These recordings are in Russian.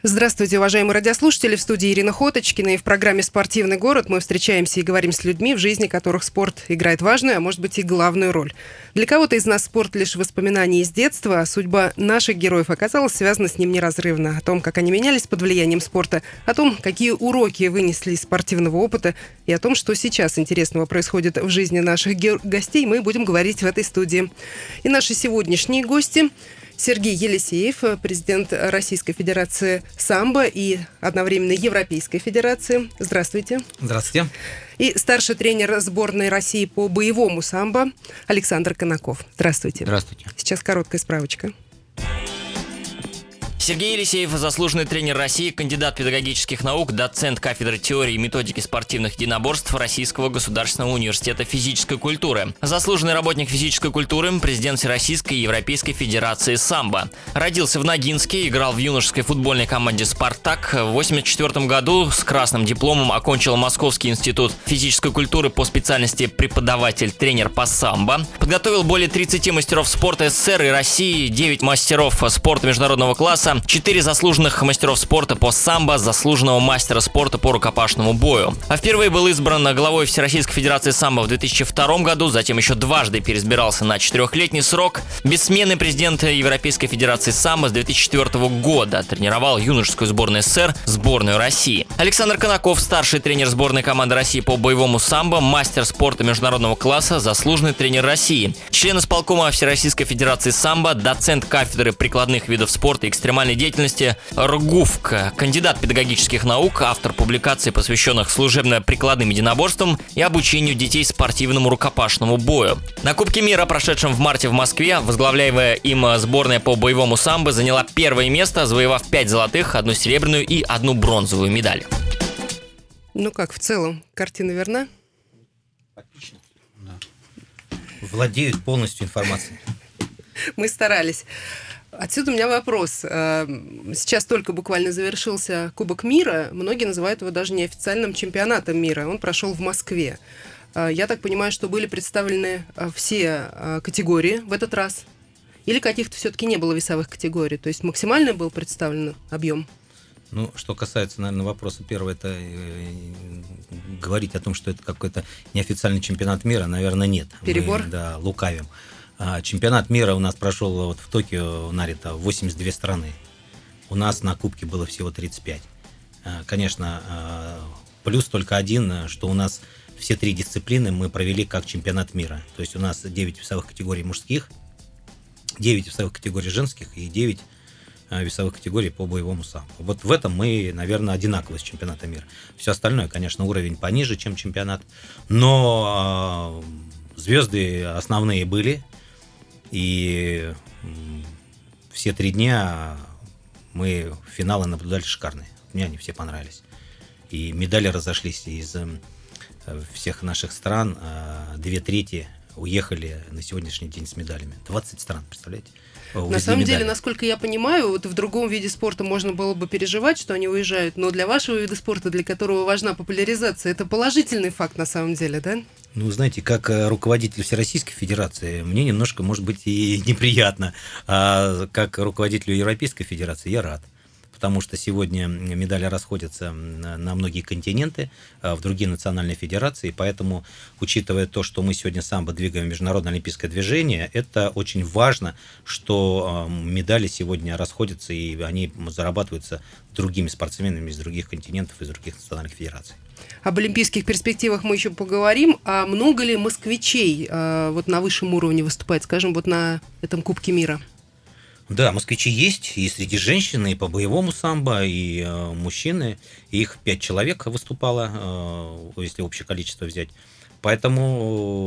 Здравствуйте, уважаемые радиослушатели. В студии Ирина Хоточкина. И в программе «Спортивный город» мы встречаемся и говорим с людьми, в жизни которых спорт играет важную, а может быть и главную роль. Для кого-то из нас спорт лишь воспоминания из детства, а судьба наших героев оказалась связана с ним неразрывно. О том, как они менялись под влиянием спорта, о том, какие уроки вынесли из спортивного опыта и о том, что сейчас интересного происходит в жизни наших гостей, мы будем говорить в этой студии. И наши сегодняшние гости – Сергей Елисеев, президент Российской Федерации самбо и одновременно Европейской Федерации. Здравствуйте. Здравствуйте. И старший тренер сборной России по боевому самбо Александр Конаков. Здравствуйте. Здравствуйте. Сейчас короткая справочка. Сергей Елисеев, заслуженный тренер России, кандидат педагогических наук, доцент кафедры теории и методики спортивных единоборств Российского государственного университета физической культуры. Заслуженный работник физической культуры, президент Всероссийской и Европейской Федерации самбо. Родился в Ногинске, играл в юношеской футбольной команде «Спартак». В 1984 году с красным дипломом окончил Московский институт физической культуры по специальности преподаватель-тренер по самбо. Подготовил более 30 мастеров спорта СССР и России, 9 мастеров спорта международного класса, 4 заслуженных мастеров спорта по самбо, заслуженного мастера спорта по рукопашному бою. А впервые был избран главой Всероссийской Федерации самбо в 2002 году, затем еще дважды переизбирался на 4-летний срок. Бессменный президент Европейской Федерации самбо с 2004 года. Тренировал юношескую сборную СССР, сборную России. Александр Конаков, старший тренер сборной команды России по боевому самбо, мастер спорта международного класса, заслуженный тренер России. Член исполкома Всероссийской Федерации самбо, доцент кафедры прикладных видов спорта и экстремальной деятельности РГУФК, кандидат педагогических наук, автор публикаций, посвященных служебно-прикладным единоборствам и обучению детей спортивному рукопашному бою. На Кубке мира, прошедшем в марте в Москве, возглавляемая им сборная по боевому самбо заняла первое место, завоевав 5 золотых, 1 серебряную и 1 бронзовую медаль. Ну как, в целом, картина верна? Отлично. Да. Владеют полностью информацией. Мы старались. Отсюда у меня вопрос. Сейчас только буквально завершился Кубок мира. Многие называют его даже неофициальным чемпионатом мира. Он прошел в Москве. Я так понимаю, что были представлены все категории в этот раз? Или каких-то все-таки не было весовых категорий? То есть максимально был представлен объем? Ну, что касается, наверное, вопроса первого, это говорить о том, что это какой-то неофициальный чемпионат мира, наверное, нет. Перебор? Мы, лукавим. Чемпионат мира у нас прошел вот в Токио, Нарита, 82 страны. У нас на Кубке было всего 35. Конечно, плюс только один, что у нас все 3 дисциплины мы провели как чемпионат мира. То есть у нас 9 весовых категорий мужских, 9 весовых категорий женских и 9 весовых категорий по боевому самбо. Вот в этом мы, наверное, одинаковы с чемпионатом мира. Все остальное, конечно, уровень пониже, чем чемпионат. Но звезды основные были. И все 3 дня мы финалы наблюдали шикарные. Мне они все понравились. И медали разошлись из всех наших стран. 2/3 уехали на сегодняшний день с медалями. 20 стран, представляете? На самом деле, насколько я понимаю, вот в другом виде спорта можно было бы переживать, что они уезжают, но для вашего вида спорта, для которого важна популяризация, это положительный факт на самом деле, да? Ну, знаете, как руководитель Всероссийской Федерации, мне немножко, может быть, и неприятно, а как руководителю Европейской Федерации я рад. Потому что сегодня медали расходятся на многие континенты, в другие национальные федерации, поэтому, учитывая то, что мы сегодня самбо двигаем международное олимпийское движение, это очень важно, что медали сегодня расходятся, и они зарабатываются другими спортсменами из других континентов, из других национальных федераций. Об олимпийских перспективах мы еще поговорим. А много ли москвичей вот на высшем уровне выступает, скажем, вот на этом Кубке мира? Да, москвичи есть и среди женщин, и по боевому самбо, и мужчины. Их 5 человек выступало, если общее количество взять. Поэтому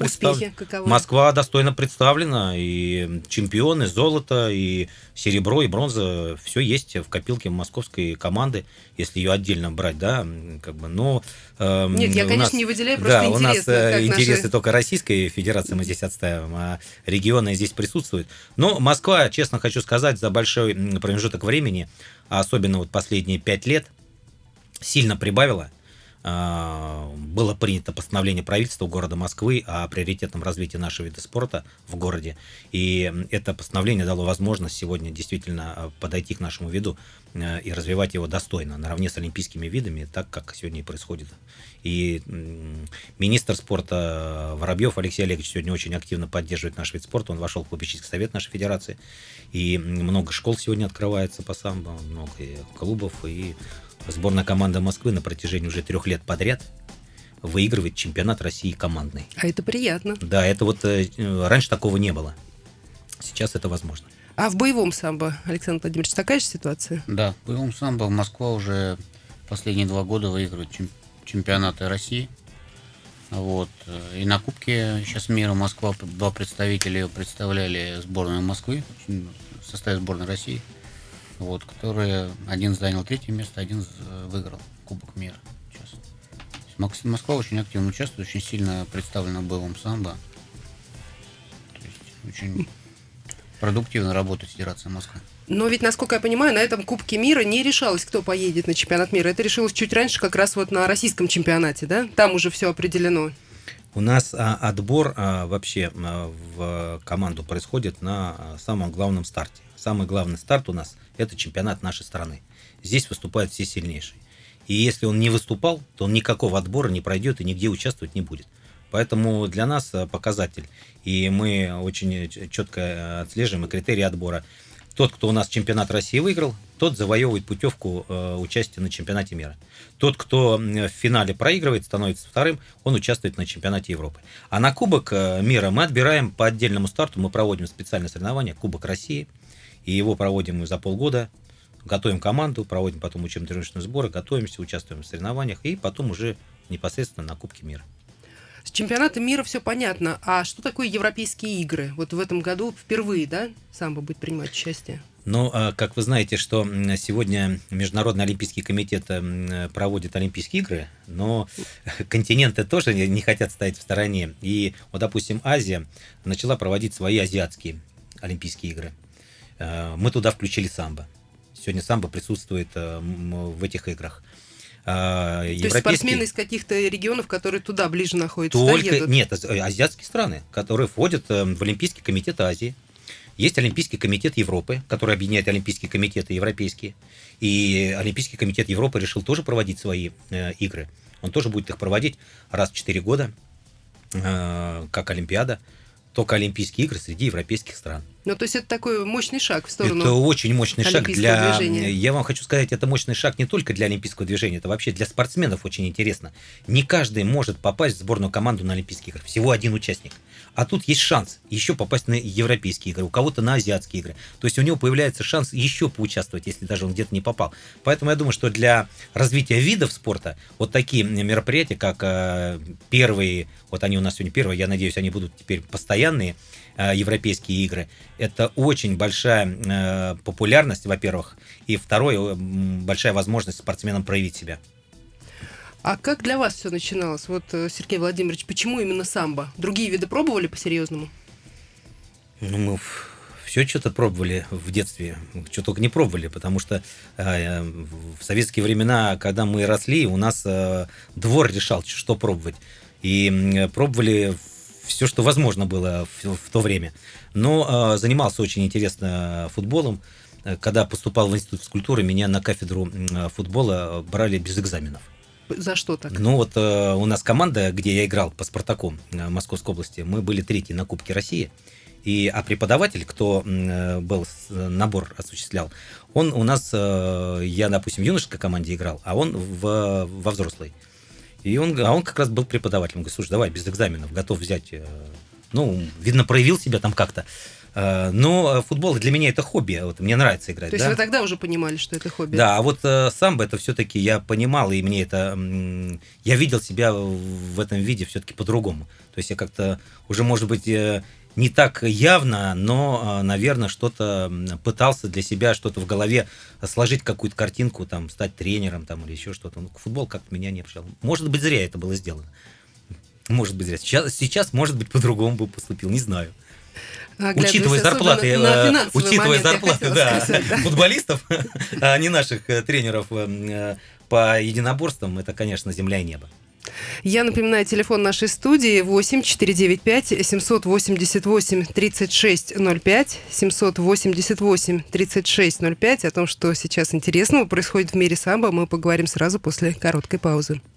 Москва достойно представлена. И чемпионы, золото, и серебро, и бронза. Все есть в копилке московской команды, если ее отдельно брать, да, как бы. Но нет, я, конечно, не выделяю, просто интересно. Да, у нас интересы только Российской Федерации мы здесь отставим, а регионы здесь присутствуют. Но Москва, честно хочу сказать, за большой промежуток времени, особенно вот последние 5 лет, сильно прибавила. было принято постановление правительства города Москвы о приоритетном развитии нашего вида спорта в городе. И это постановление дало возможность сегодня действительно подойти к нашему виду и развивать его достойно, наравне с олимпийскими видами, так как сегодня и происходит. И министр спорта Воробьев Алексей Олегович сегодня очень активно поддерживает наш вид спорта. Он вошел в попечительский совет нашей федерации. И много школ сегодня открывается по самбо, много клубов. И сборная команда Москвы на протяжении уже 3 лет подряд выигрывает чемпионат России командный. А это приятно. Да, это вот раньше такого не было. Сейчас это возможно. А в боевом самбо, Александр Владимирович, такая же ситуация? Да, в боевом самбо Москва уже последние 2 года выигрывает чемпионаты России. Вот. И на Кубке сейчас мира Москва 2 представителя представляли сборную Москвы в составе сборной России. Вот, которые один занял 3-е место, один выиграл Кубок мира. Сейчас. Москва очень активно участвует, очень сильно представлена в боевом самбо. То есть очень продуктивно работает Федерация Москвы. Но ведь, насколько я понимаю, на этом Кубке мира не решалось, кто поедет на чемпионат мира. Это решилось чуть раньше, как раз вот на российском чемпионате, да? Там уже все определено. У нас отбор вообще в команду происходит на самом главном старте. Самый главный старт у нас – это чемпионат нашей страны. Здесь выступают все сильнейшие. И если он не выступал, то он никакого отбора не пройдет и нигде участвовать не будет. Поэтому для нас показатель. И мы очень четко отслеживаем и критерии отбора. Тот, кто у нас чемпионат России выиграл, тот завоевывает путевку участия на чемпионате мира. Тот, кто в финале проигрывает, становится вторым, он участвует на чемпионате Европы. А на Кубок мира мы отбираем по отдельному старту, мы проводим специальное соревнование Кубок России, и его проводим мы за полгода, готовим команду, проводим потом учебно-тренировочные сборы, готовимся, участвуем в соревнованиях, и потом уже непосредственно на Кубке мира. С чемпионатом мира все понятно. А что такое европейские игры? Вот в этом году впервые, да, самбо будет принимать участие? Ну, как вы знаете, что сегодня Международный олимпийский комитет проводит Олимпийские игры, но континенты тоже не хотят стоять в стороне. И, вот, допустим, Азия начала проводить свои азиатские Олимпийские игры. Мы туда включили самбо. Сегодня самбо присутствует в этих играх. То есть спортсмены из каких-то регионов, которые туда ближе находятся, только да, едут? Нет, азиатские страны, которые входят в Олимпийский комитет Азии. Есть Олимпийский комитет Европы, который объединяет Олимпийские комитеты европейские. И Олимпийский комитет Европы решил тоже проводить свои игры. Он тоже будет их проводить раз в 4 года, как Олимпиада. Только Олимпийские игры среди европейских стран. Ну, то есть это такой мощный шаг в сторону. Это очень мощный шаг для... движения. Я вам хочу сказать, это мощный шаг не только для олимпийского движения, это вообще для спортсменов очень интересно. Не каждый может попасть в сборную команду на Олимпийские игры. Всего один участник. А тут есть шанс еще попасть на европейские игры, у кого-то на азиатские игры. То есть у него появляется шанс еще поучаствовать, если даже он где-то не попал. Поэтому я думаю, что для развития видов спорта вот такие мероприятия, как первые, вот они у нас сегодня первые, я надеюсь, они будут теперь постоянные, европейские игры, это очень большая популярность, во-первых, и второе, большая возможность спортсменам проявить себя. А как для вас все начиналось? Вот, Сергей Владимирович, почему именно самбо? Другие виды пробовали по-серьезному? Ну, мы все что-то пробовали в детстве, что только не пробовали, потому что в советские времена, когда мы росли, у нас двор решал, что пробовать. И пробовали все, что возможно было в то время. Но занимался очень интересно футболом. Когда поступал в институт физкультуры, меня на кафедру футбола брали без экзаменов. За что так? Ну вот у нас команда, где я играл по «Спартаку» Московской области, мы были 3-е на Кубке России. А преподаватель, кто был набор осуществлял, он у нас, я, допустим, в юношеской команде играл, а он во взрослой. А он как раз был преподавателем. Он говорит: слушай, давай без экзаменов, готов взять. Ну, видно, проявил себя там как-то. Но футбол для меня это хобби, вот, мне нравится играть. То есть вы тогда уже понимали, что это хобби? Да, а вот самбо это все-таки я понимал, и мне это... Я видел себя в этом виде все-таки по-другому. То есть я как-то уже, может быть, не так явно, но, наверное, что-то пытался для себя, что-то в голове сложить, какую-то картинку, там, стать тренером там, или еще что-то. Ну, футбол как-то меня не пришел. Может быть, зря это было сделано. Может быть, зря. Сейчас может быть, по-другому бы поступил, не знаю. Учитывая зарплаты, футболистов, а не наших тренеров по единоборствам это, конечно, земля и небо. Я напоминаю, телефон нашей студии 8 495 788 3605, 788 3605. О том, что сейчас интересного происходит в мире самбо, мы поговорим сразу после короткой паузы.